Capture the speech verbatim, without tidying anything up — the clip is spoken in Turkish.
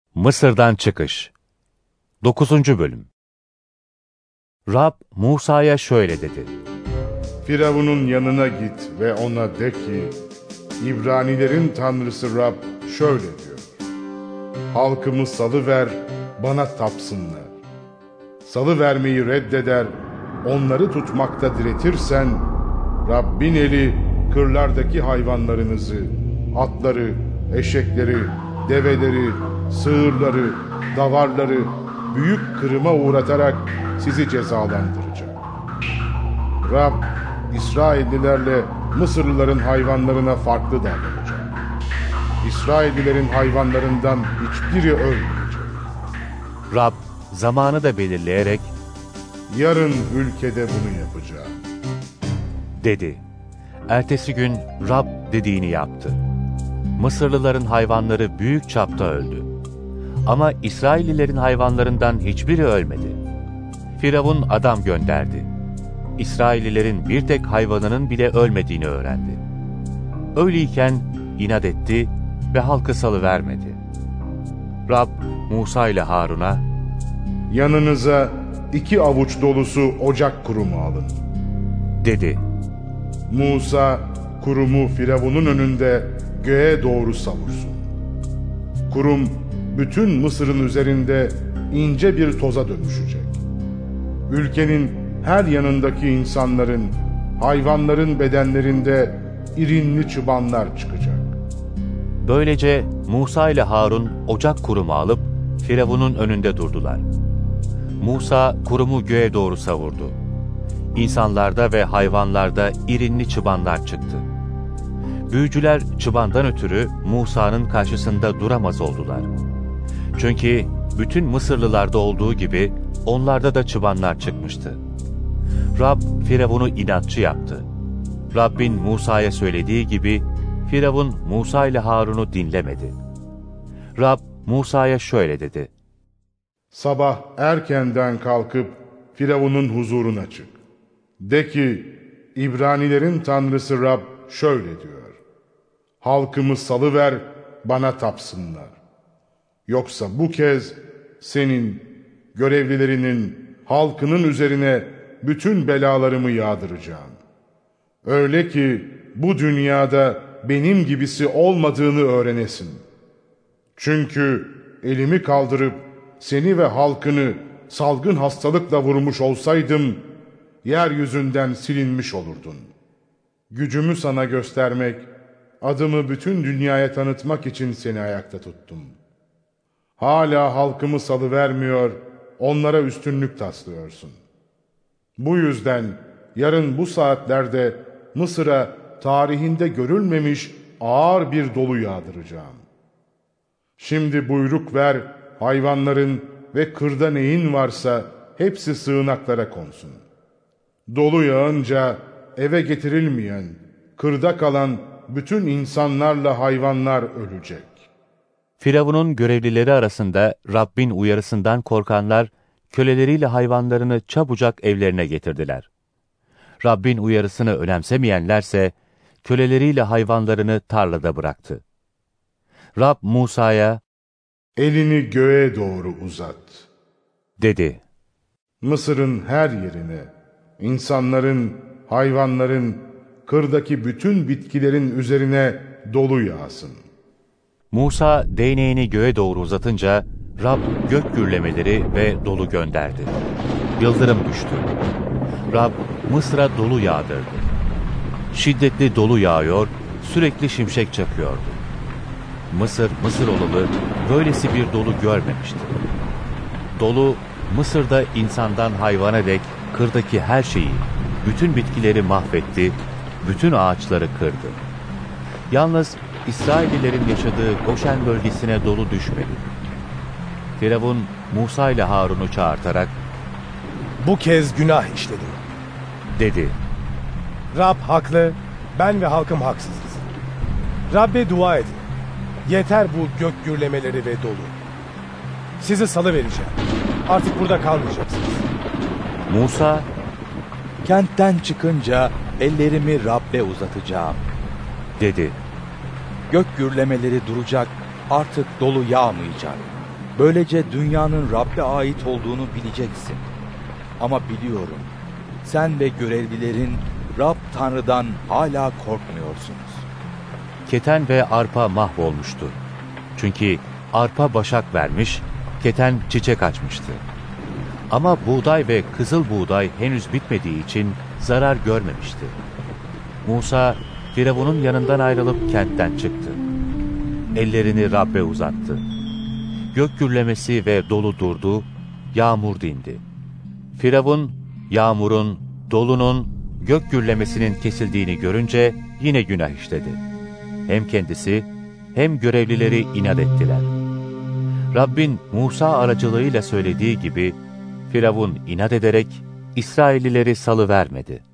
Mısır'dan çıkış. dokuzuncu bölüm. Rab Musa'ya şöyle dedi: Firavun'un yanına git ve ona de ki, İbranilerin Tanrısı Rab şöyle diyor: halkımı salıver, bana tapsınlar. Salıvermeyi reddeder, onları tutmakta diretirsen, Rabbin eli kırlardaki hayvanlarınızı, atları, eşekleri, develeri, sığırları, davarları büyük kırıma uğratarak sizi cezalandıracak. Rab, İsraillilerle Mısırlıların hayvanlarına farklı davranacak. İsraillilerin hayvanlarından hiçbiri ölmeyecek. Rab zamanı da belirleyerek, yarın ülkede bunu yapacağım dedi. Ertesi gün Rab dediğini yaptı. Mısırlıların hayvanları büyük çapta öldü. Ama İsraillilerin hayvanlarından hiçbiri ölmedi. Firavun adam gönderdi. İsraillilerin bir tek hayvanının bile ölmediğini öğrendi. Öyleyken inat etti ve halkı salıvermedi. Rab Musa ile Harun'a, yanınıza iki avuç dolusu ocak kurumu alın dedi. Musa kurumu Firavun'un önünde göğe doğru savursun. Kurum bütün Mısır'ın üzerinde ince bir toza dönüşecek. Ülkenin her yanındaki insanların, hayvanların bedenlerinde irinli çıbanlar çıkacak. Böylece Musa ile Harun ocak kurumu alıp Firavun'un önünde durdular. Musa kurumu göğe doğru savurdu. İnsanlarda ve hayvanlarda irinli çıbanlar çıktı. Büyücüler çıbandan ötürü Musa'nın karşısında duramaz oldular. Çünkü bütün Mısırlılarda olduğu gibi onlarda da çıbanlar çıkmıştı. Rab Firavun'u inatçı yaptı. Rabbin Musa'ya söylediği gibi Firavun Musa ile Harun'u dinlemedi. Rab Musa'ya şöyle dedi: sabah erkenden kalkıp Firavun'un huzuruna çık. De ki, İbranilerin Tanrısı Rab şöyle diyor: halkımı salıver, bana tapsınlar. Yoksa bu kez senin, görevlilerinin, halkının üzerine bütün belalarımı yağdıracağım. Öyle ki bu dünyada benim gibisi olmadığını öğrenesin. Çünkü elimi kaldırıp seni ve halkını salgın hastalıkla vurmuş olsaydım, yeryüzünden silinmiş olurdun. Gücümü sana göstermek, adımı bütün dünyaya tanıtmak için seni ayakta tuttum. Hala halkımı salıvermiyor, onlara üstünlük taslıyorsun. Bu yüzden yarın bu saatlerde Mısır'a tarihinde görülmemiş ağır bir dolu yağdıracağım. Şimdi buyruk ver, hayvanların ve kırda neyin varsa hepsi sığınaklara konsun. Dolu yağınca eve getirilmeyen, kırda kalan bütün insanlarla hayvanlar ölecek. Firavun'un görevlileri arasında Rabbin uyarısından korkanlar, köleleriyle hayvanlarını çabucak evlerine getirdiler. Rabbin uyarısını önemsemeyenlerse, köleleriyle hayvanlarını tarlada bıraktı. Rab Musa'ya, elini göğe doğru uzat dedi. Mısır'ın her yerine, insanların, hayvanların, kırdaki bütün bitkilerin üzerine dolu yağsın. Musa değneğini göğe doğru uzatınca Rab gök gürlemeleri ve dolu gönderdi. Yıldırım düştü. Rab Mısır'a dolu yağdırdı. Şiddetli dolu yağıyor, sürekli şimşek çakıyordu. Mısır, Mısıroğlu böylesi bir dolu görmemişti. Dolu Mısır'da insandan hayvana dek kırdaki her şeyi, bütün bitkileri mahvetti, bütün ağaçları kırdı. Yalnız İsraillilerin yaşadığı Goşen bölgesine dolu düşmedi. Firavun Musa ile Harun'u çağırtarak, bu kez günah işledim dedi. Rab haklı, ben ve halkım haksızız. Rabbe dua edin. Yeter bu gök gürlemeleri ve dolu. Sizi salıvereceğim. Artık burada kalmayacaksınız. Musa, kentten çıkınca ellerimi Rabbe uzatacağım dedi. Gök gürlemeleri duracak, artık dolu yağmayacak. Böylece dünyanın Rab'be ait olduğunu bileceksin. Ama biliyorum, sen ve görevlilerin Rab Tanrı'dan hala korkmuyorsunuz. Keten ve arpa mahvolmuştu. Çünkü arpa başak vermiş, keten çiçek açmıştı. Ama buğday ve kızıl buğday henüz bitmediği için zarar görmemişti. Musa, Firavun'un yanından ayrılıp kentten çıktı. Ellerini Rab'be uzattı. Gök gürlemesi ve dolu durdu, yağmur dindi. Firavun, yağmurun, dolunun, gök gürlemesinin kesildiğini görünce yine günah işledi. Hem kendisi hem görevlileri inat ettiler. Rabbin Musa aracılığıyla söylediği gibi Firavun inat ederek İsraillileri salıvermedi.